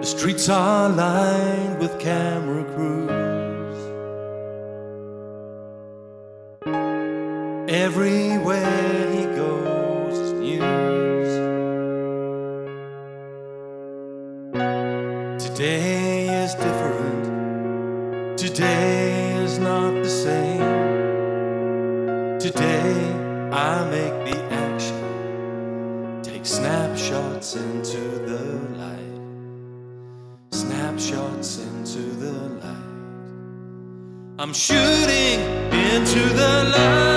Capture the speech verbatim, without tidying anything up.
The streets are lined with camera crews. Everywhere he goes is news. Today is different. Today is not the same. Today I make the action, take snapshots into the light, snapshots into the light. I'm shooting into the light.